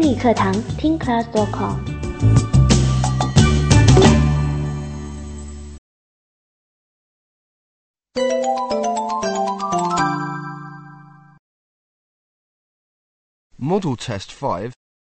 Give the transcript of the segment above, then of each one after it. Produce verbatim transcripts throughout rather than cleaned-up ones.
英语课堂听 class dot com。 Model Test five.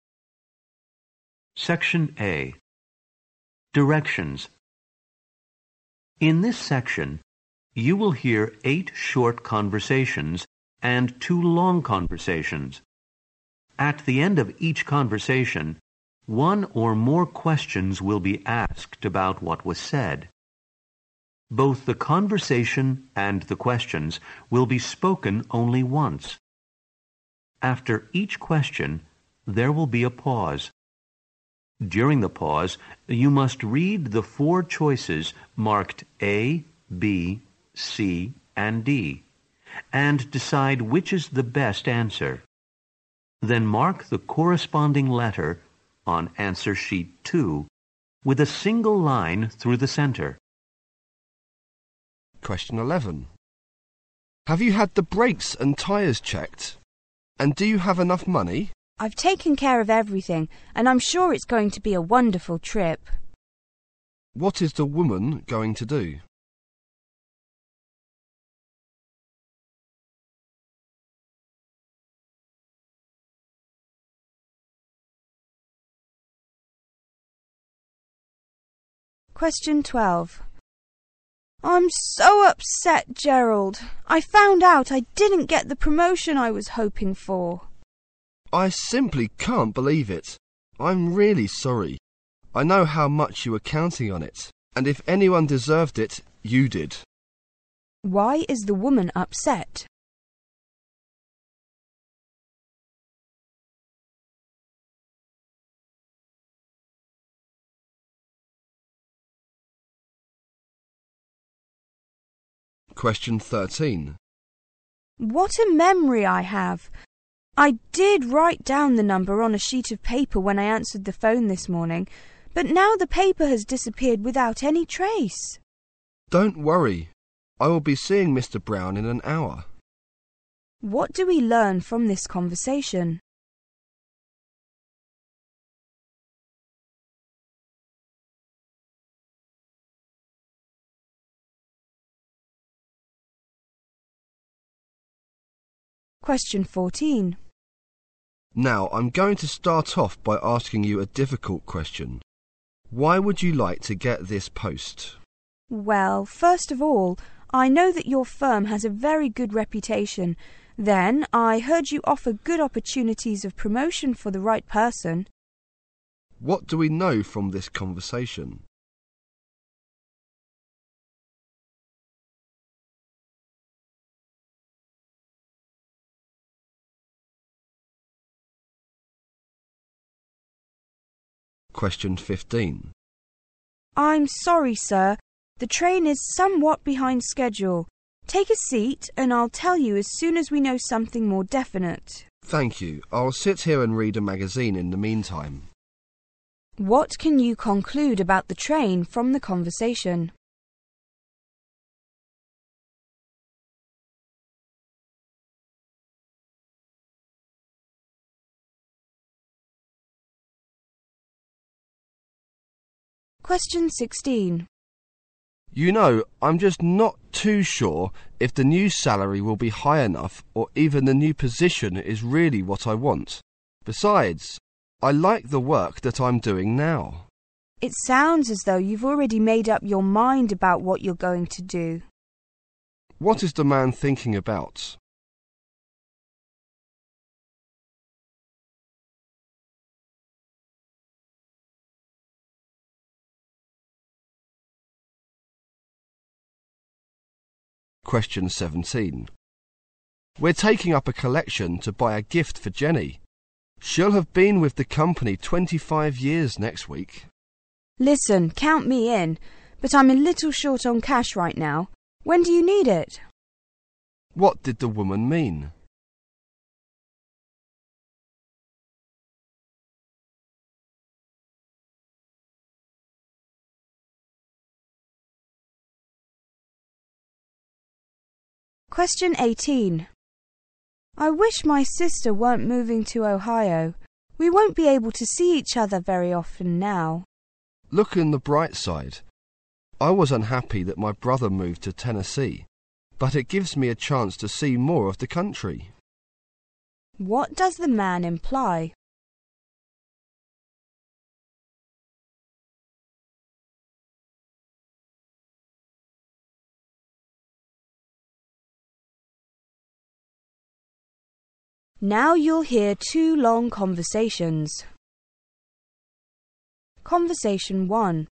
Section A. Directions. In this section, you will hear eight short conversations and two long conversations. At the end of each conversation, one or more questions will be asked about what was said. Both the conversation and the questions will be spoken only once. After each question, there will be a pause. During the pause, you must read the four choices marked A, B, C, and D, and decide which is the best answer. Then mark the corresponding letter on answer sheet two with a single line through the center. Question eleven. Have you had the brakes and tyres checked? And do you have enough money? I've taken care of everything, and I'm sure it's going to be a wonderful trip. What is the woman going to do? Question twelve. I'm so upset, Gerald. I found out I didn't get the promotion I was hoping for. I simply can't believe it. I'm really sorry. I know how much you were counting on it, and if anyone deserved it, you did. Why is the woman upset? Question thirteen. What a memory I have! I did write down the number on a sheet of paper when I answered the phone this morning, but now the paper has disappeared without any trace. Don't worry. I will be seeing Mister Brown in an hour. What do we learn from this conversation? Question fourteen. Now, I'm going to start off by asking you a difficult question. Why would you like to get this post? Well, first of all, I know that your firm has a very good reputation. Then, I heard you offer good opportunities of promotion for the right person. What do we know from this conversation? Question fifteen. I'm sorry, sir. The train is somewhat behind schedule. Take a seat and I'll tell you as soon as we know something more definite. Thank you. I'll sit here and read a magazine in the meantime. What can you conclude about the train from the conversation? Question sixteen. You know, I'm just not too sure if the new salary will be high enough or even the new position is really what I want. Besides, I like the work that I'm doing now. It sounds as though you've already made up your mind about what you're going to do. What is the man thinking about? Question seventeen. We're taking up a collection to buy a gift for Jenny. She'll have been with the company twenty-five years next week. Listen, count me in, but I'm a little short on cash right now. When do you need it? What did the woman mean? Question eighteen. I wish my sister weren't moving to Ohio. We won't be able to see each other very often now. Look on the bright side. I was unhappy that my brother moved to Tennessee, but it gives me a chance to see more of the country. What does the man imply? Now you'll hear two long conversations. Conversation one.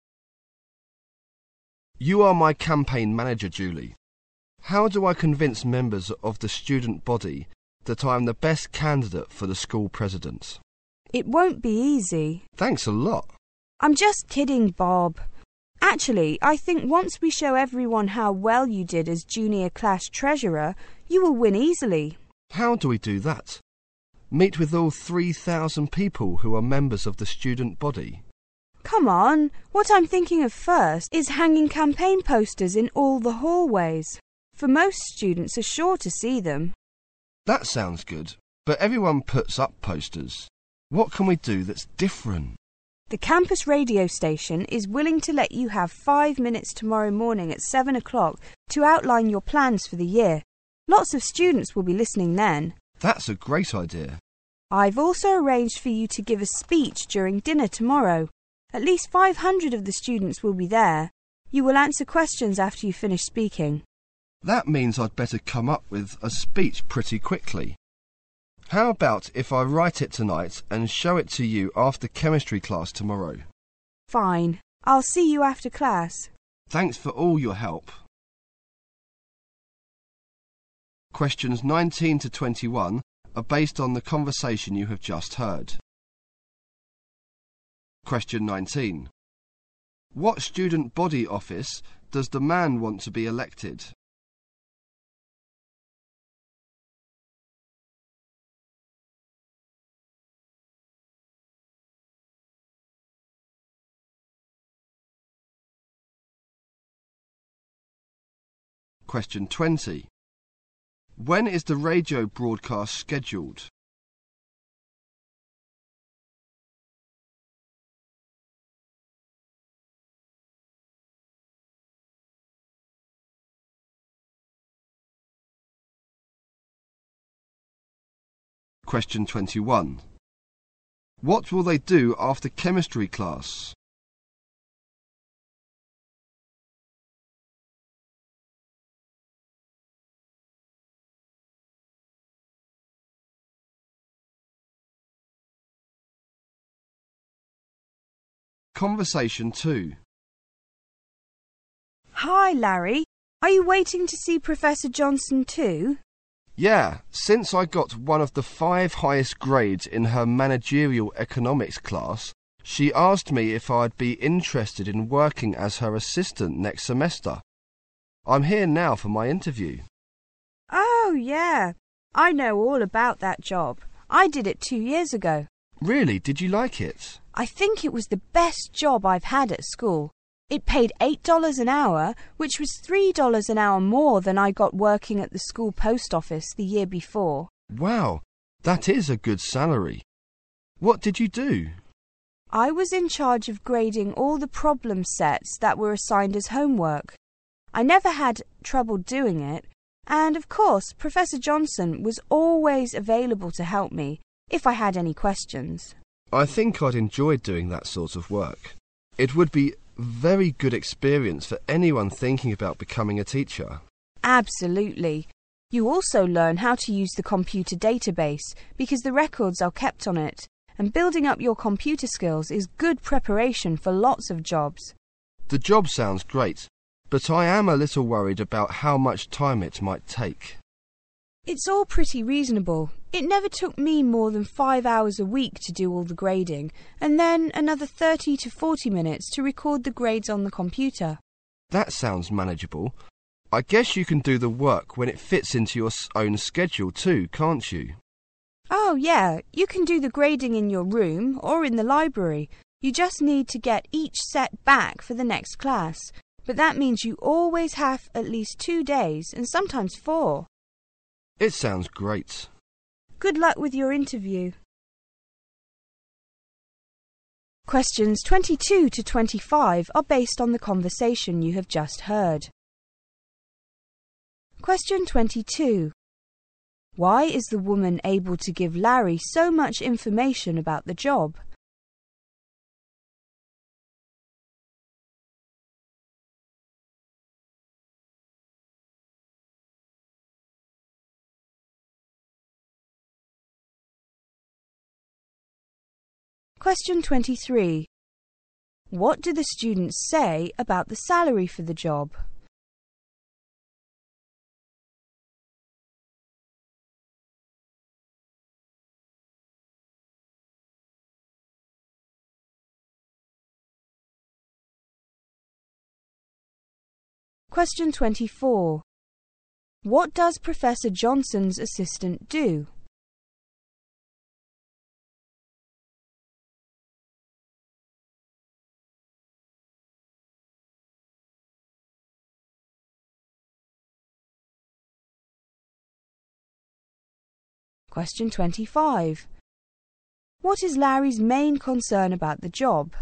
You are my campaign manager, Julie. How do I convince members of the student body that I am the best candidate for the school president? It won't be easy. Thanks a lot. I'm just kidding, Bob. Actually, I think once we show everyone how well you did as junior class treasurer, you will win easily. How do we do that? Meet with all three thousand people who are members of the student body? Come on, what I'm thinking of first is hanging campaign posters in all the hallways, for most students are sure to see them. That sounds good, but everyone puts up posters. What can we do that's different? The campus radio station is willing to let you have five minutes tomorrow morning at seven o'clock to outline your plans for the year. Lots of students will be listening then. That's a great idea. I've also arranged for you to give a speech during dinner tomorrow. At least five hundred of the students will be there. You will answer questions after you finish speaking. That means I'd better come up with a speech pretty quickly. How about if I write it tonight and show it to you after chemistry class tomorrow? Fine. I'll see you after class. Thanks for all your help. Questions nineteen to twenty-one are based on the conversation you have just heard. Question nineteen. What student body office does the man want to be elected? Question twenty. When is the radio broadcast scheduled? Question twenty-one. What will they do after chemistry class? Conversation two. Hi, Larry. Are you waiting to see Professor Johnson too? Yeah, since I got one of the five highest grades in her managerial economics class, she asked me if I'd be interested in working as her assistant next semester. I'm here now for my interview. Oh, yeah. I know all about that job. I did it two years ago. Really? Did you like it? I think it was the best job I've had at school. It paid eight dollars an hour, which was three dollars an hour more than I got working at the school post office the year before. Wow, that is a good salary. What did you do? I was in charge of grading all the problem sets that were assigned as homework. I never had trouble doing it, and of course Professor Johnson was always available to help me if I had any questions. I think I'd enjoy doing that sort of work. It would be a very good experience for anyone thinking about becoming a teacher. Absolutely. You also learn how to use the computer database because the records are kept on it, and building up your computer skills is good preparation for lots of jobs. The job sounds great, but I am a little worried about how much time it might take. It's all pretty reasonable. It never took me more than five hours a week to do all the grading, and then another thirty to forty minutes to record the grades on the computer. That sounds manageable. I guess you can do the work when it fits into your own schedule too, can't you? Oh, yeah. You can do the grading in your room or in the library. You just need to get each set back for the next class. But that means you always have at least two days, and sometimes four. It sounds great. Good luck with your interview. Questions twenty-two to twenty-five are based on the conversation you have just heard. Question twenty-two. Why is the woman able to give Larry so much information about the job? Question twenty-three. What do the students say about the salary for the job? Question twenty-four. What does Professor Johnson's assistant do? Question twenty-five. What is Larry's main concern about the job?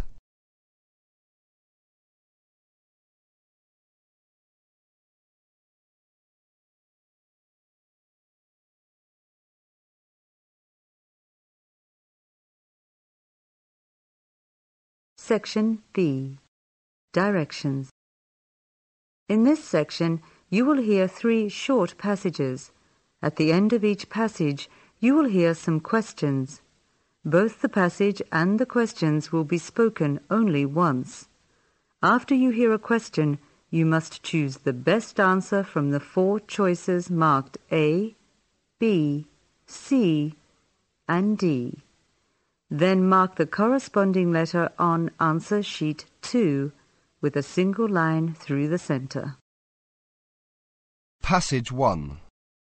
Section B. Directions. In this section, you will hear three short passages. At the end of each passage, you will hear some questions. Both the passage and the questions will be spoken only once. After you hear a question, you must choose the best answer from the four choices marked A, B, C, and D. Then mark the corresponding letter on answer sheet two with a single line through the center. Passage one.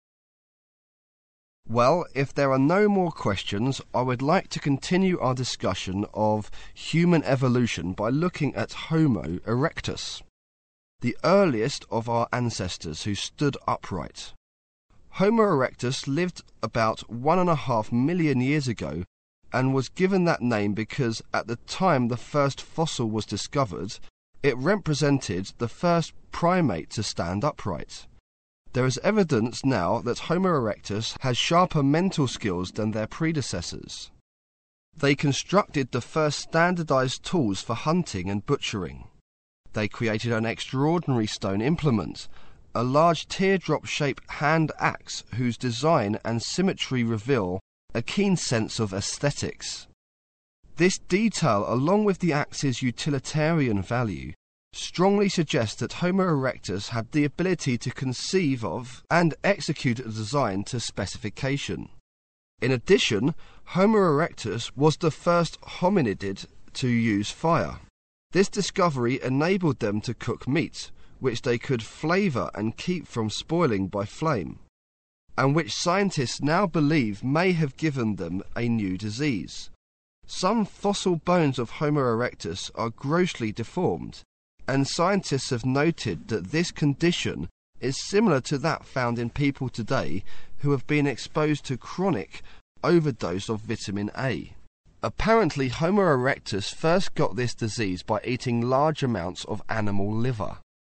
Well, if there are no more questions, I would like to continue our discussion of human evolution by looking at Homo erectus, the earliest of our ancestors who stood upright. Homo erectus lived about one and a half million years ago and was given that name because at the time the first fossil was discovered, it represented the first primate to stand upright. There is evidence now that Homo erectus has sharper mental skills than their predecessors. They constructed the first standardized tools for hunting and butchering. They created an extraordinary stone implement, a large teardrop-shaped hand axe whose design and symmetry reveal a keen sense of aesthetics. This detail, along with the axe's utilitarian value, strongly suggests that Homo erectus had the ability to conceive of and execute a design to specification. In addition, Homo erectus was the first hominid to use fire. This discovery enabled them to cook meat, which they could flavour and keep from spoiling by flame, and which scientists now believe may have given them a new disease. Some fossil bones of Homo erectus are grossly deformed, and scientists have noted that this condition is similar to that found in people today who have been exposed to chronic overdose of vitamin A. Apparently, Homo erectus first got this disease by eating large amounts of animal liver.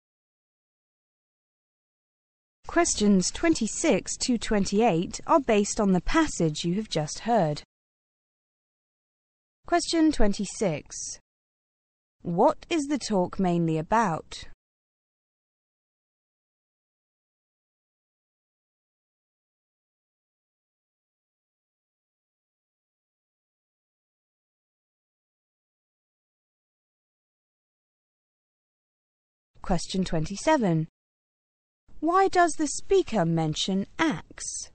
Questions twenty-six to twenty-eight are based on the passage you have just heard. Question twenty-six. What is the talk mainly about? Question twenty-seven. Why does the speaker mention axe?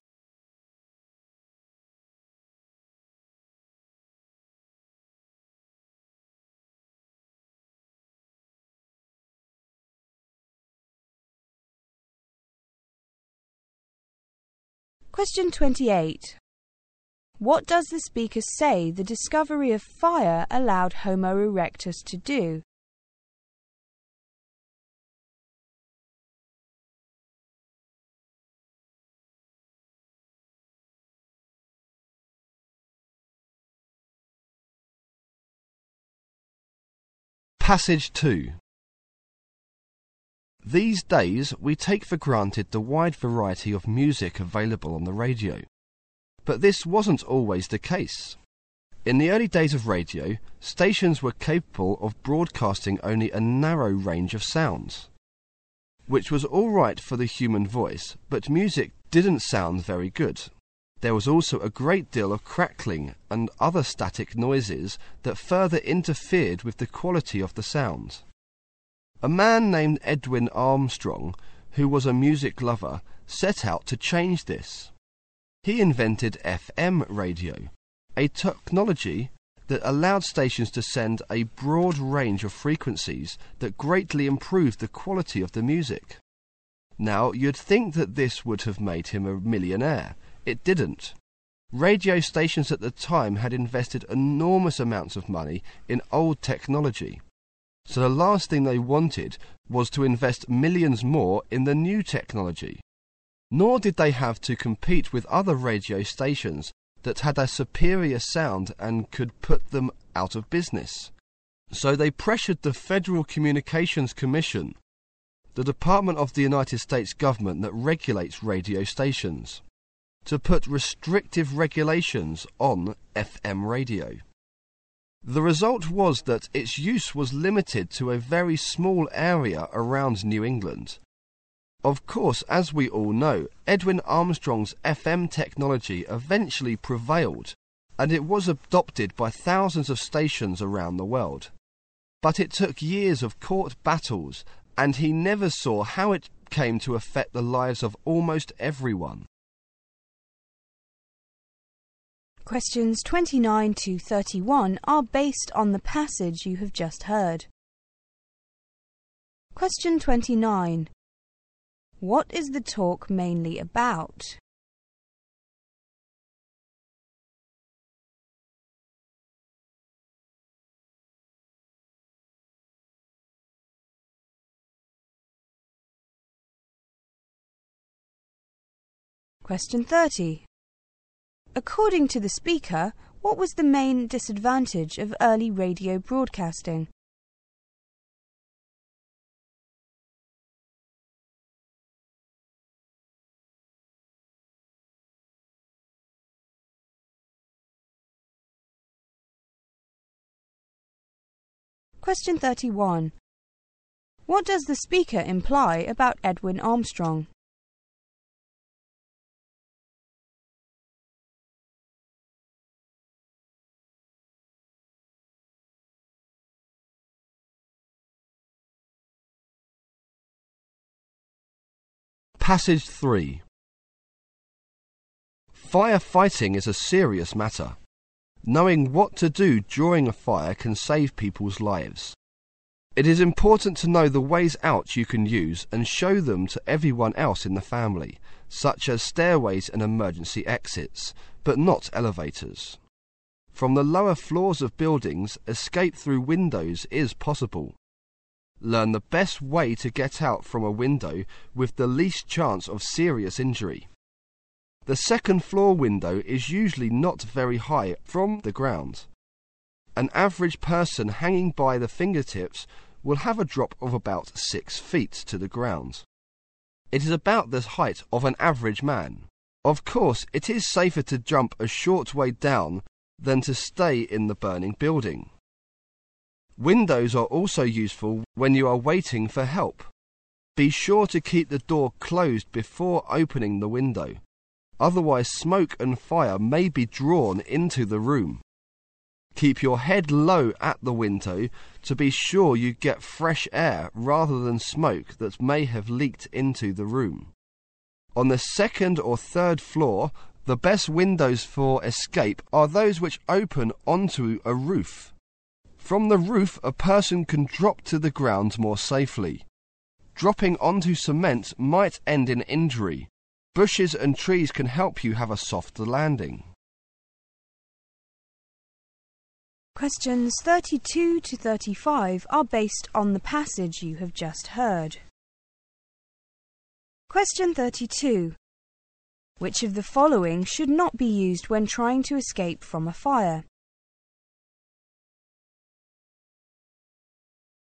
Question twenty-eight. What does the speaker say the discovery of fire allowed Homo erectus to do? Passage two. These days we take for granted the wide variety of music available on the radio. But this wasn't always the case. In the early days of radio, stations were capable of broadcasting only a narrow range of sounds, which was all right for the human voice, but music didn't sound very good. There was also a great deal of crackling and other static noises that further interfered with the quality of the sound. A man named Edwin Armstrong, who was a music lover, set out to change this. He invented F M radio, a technology that allowed stations to send a broad range of frequencies that greatly improved the quality of the music. Now, you'd think that this would have made him a millionaire. It didn't. Radio stations at the time had invested enormous amounts of money in old technology, so the last thing they wanted was to invest millions more in the new technology. Nor did they have to compete with other radio stations that had a superior sound and could put them out of business. So they pressured the Federal Communications Commission, the department of the United States government that regulates radio stations, to put restrictive regulations on F M radio. The result was that its use was limited to a very small area around New England. Of course, as we all know, Edwin Armstrong's F M technology eventually prevailed, and it was adopted by thousands of stations around the world. But it took years of court battles, and he never saw how it came to affect the lives of almost everyone. Questions twenty-nine to thirty-one are based on the passage you have just heard. Question twenty-nine. What is the talk mainly about? Question thirty. According to the speaker, what was the main disadvantage of early radio broadcasting? Question thirty-one. What does the speaker imply about Edwin Armstrong? Passage three. Firefighting is a serious matter. Knowing what to do during a fire can save people's lives. It is important to know the ways out you can use and show them to everyone else in the family, such as stairways and emergency exits, but not elevators. From the lower floors of buildings, escape through windows is possible. Learn the best way to get out from a window with the least chance of serious injury. The second floor window is usually not very high from the ground. An average person hanging by the fingertips will have a drop of about six feet to the ground. It is about the height of an average man. Of course, it is safer to jump a short way down than to stay in the burning building. Windows are also useful when you are waiting for help. Be sure to keep the door closed before opening the window. Otherwise, smoke and fire may be drawn into the room. Keep your head low at the window to be sure you get fresh air rather than smoke that may have leaked into the room. On the second or third floor, the best windows for escape are those which open onto a roof. From the roof, a person can drop to the ground more safely. Dropping onto cement might end in injury. Bushes and trees can help you have a softer landing. Questions thirty-two to thirty-five are based on the passage you have just heard. Question thirty-two. Which of the following should not be used when trying to escape from a fire?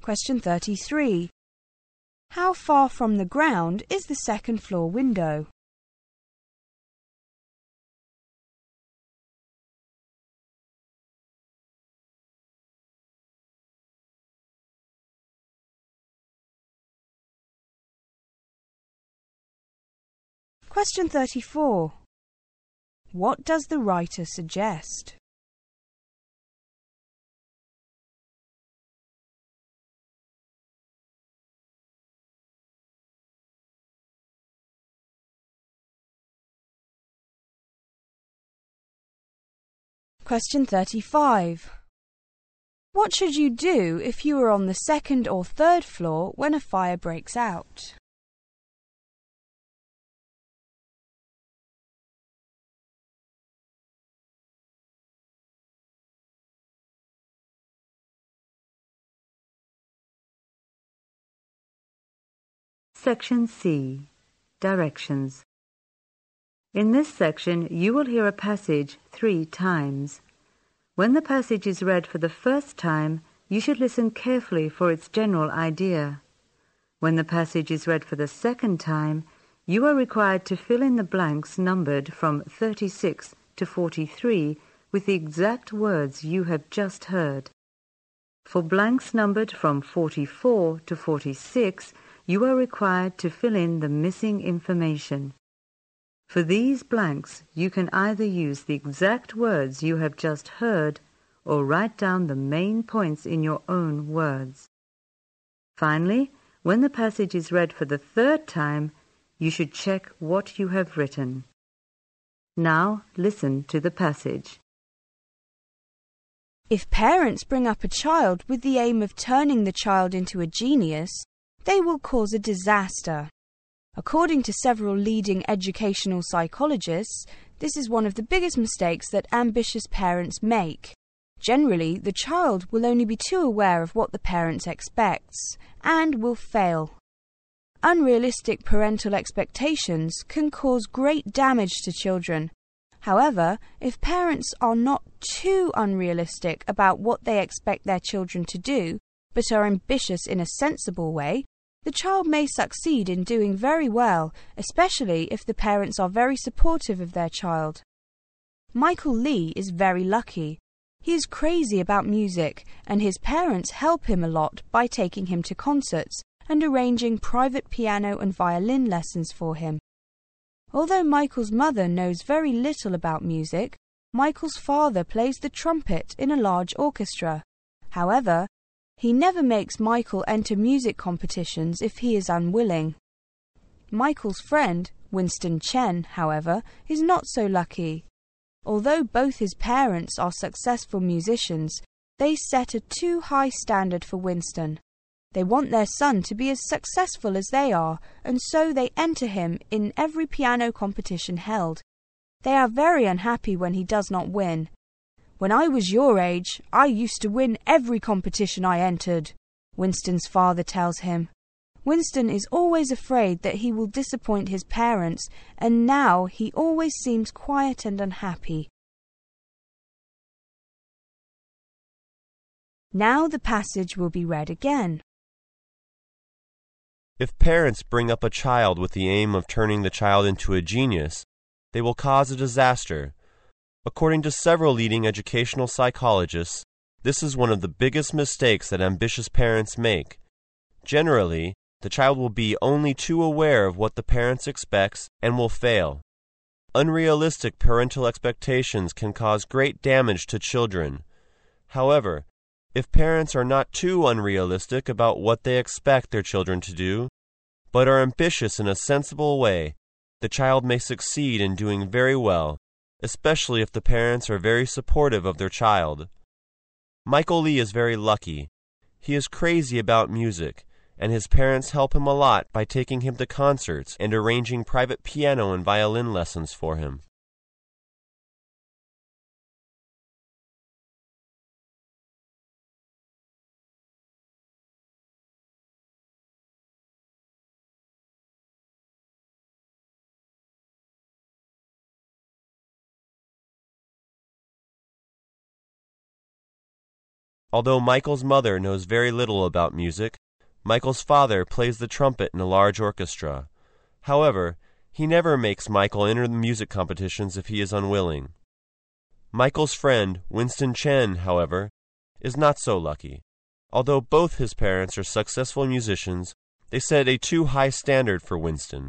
Question thirty-three. How far from the ground is the second floor window? Question thirty-four. What does the writer suggest? Question thirty-five. What should you do if you are on the second or third floor when a fire breaks out? Section C. Directions. In this section, you will hear a passage three times. When the passage is read for the first time, you should listen carefully for its general idea. When the passage is read for the second time, you are required to fill in the blanks numbered from thirty-six to forty-three with the exact words you have just heard. For blanks numbered from forty-four to forty-six, you are required to fill in the missing information. For these blanks, you can either use the exact words you have just heard or write down the main points in your own words. Finally, when the passage is read for the third time, you should check what you have written. Now listen to the passage. If parents bring up a child with the aim of turning the child into a genius, they will cause a disaster. According to several leading educational psychologists, this is one of the biggest mistakes that ambitious parents make. Generally, the child will only be too aware of what the parent expects and will fail. Unrealistic parental expectations can cause great damage to children. However, if parents are not too unrealistic about what they expect their children to do, but are ambitious in a sensible way, the child may succeed in doing very well, especially if the parents are very supportive of their child. Michael Lee is very lucky. He is crazy about music, and his parents help him a lot by taking him to concerts and arranging private piano and violin lessons for him. Although Michael's mother knows very little about music, Michael's father plays the trumpet in a large orchestra. However, he never makes Michael enter music competitions if he is unwilling. Michael's friend, Winston Chen, however, is not so lucky. Although both his parents are successful musicians, they set a too high standard for Winston. They want their son to be as successful as they are, and so they enter him in every piano competition held. They are very unhappy when he does not win. "When I was your age, I used to win every competition I entered," Winston's father tells him. Winston is always afraid that he will disappoint his parents, and now he always seems quiet and unhappy. Now the passage will be read again. If parents bring up a child with the aim of turning the child into a genius, they will cause a disaster. According to several leading educational psychologists, this is one of the biggest mistakes that ambitious parents make. Generally, the child will be only too aware of what the parents expects and will fail. Unrealistic parental expectations can cause great damage to children. However, if parents are not too unrealistic about what they expect their children to do, but are ambitious in a sensible way, the child may succeed in doing very well, especially if the parents are very supportive of their child. Michael Lee is very lucky. He is crazy about music, and his parents help him a lot by taking him to concerts and arranging private piano and violin lessons for him. Although Michael's mother knows very little about music, Michael's father plays the trumpet in a large orchestra. However, he never makes Michael enter the music competitions if he is unwilling. Michael's friend, Winston Chen, however, is not so lucky. Although both his parents are successful musicians, they set a too high standard for Winston.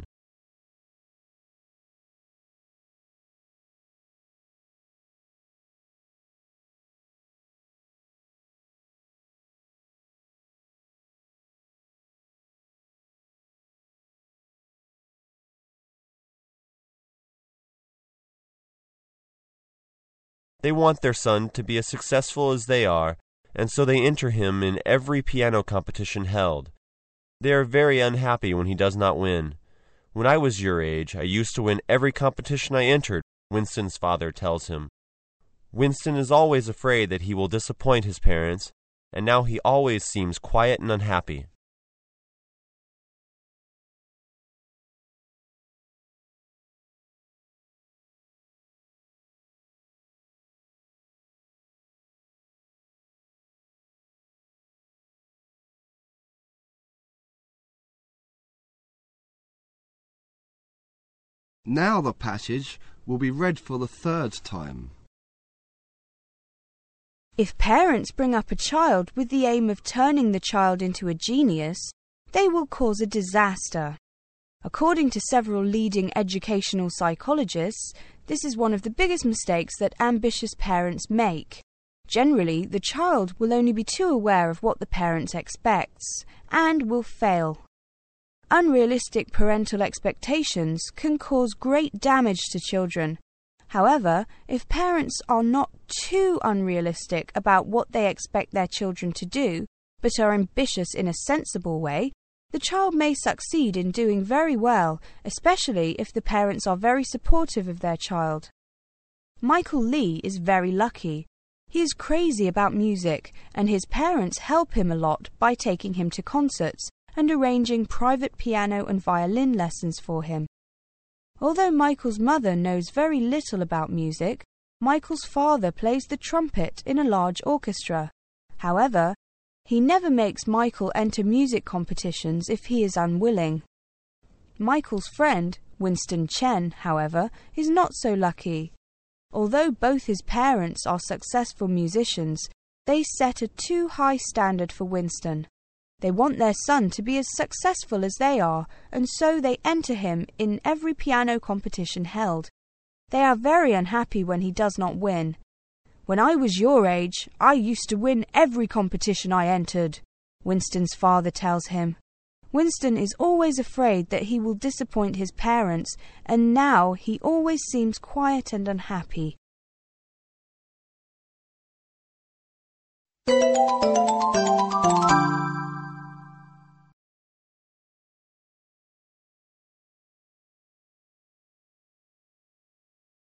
They want their son to be as successful as they are, and so they enter him in every piano competition held. They are very unhappy when he does not win. When I was your age, I used to win every competition I entered, Winston's father tells him. Winston is always afraid that he will disappoint his parents, and now he always seems quiet and unhappy. Now the passage will be read for the third time. If parents bring up a child with the aim of turning the child into a genius, they will cause a disaster. According to several leading educational psychologists, this is one of the biggest mistakes that ambitious parents make. Generally, the child will only be too aware of what the parent expects and will fail. Unrealistic parental expectations can cause great damage to children. However, if parents are not too unrealistic about what they expect their children to do, but are ambitious in a sensible way, the child may succeed in doing very well, especially if the parents are very supportive of their child. Michael Lee is very lucky. He is crazy about music, and his parents help him a lot by taking him to concerts and arranging private piano and violin lessons for him. Although Michael's mother knows very little about music, Michael's father plays the trumpet in a large orchestra. However, he never makes Michael enter music competitions if he is unwilling. Michael's friend, Winston Chen, however, is not so lucky. Although both his parents are successful musicians, they set a too high standard for Winston. They want their son to be as successful as they are, and so they enter him in every piano competition held. They are very unhappy when he does not win. When I was your age, I used to win every competition I entered, Winston's father tells him. Winston is always afraid that he will disappoint his parents, and now he always seems quiet and unhappy. Thank you.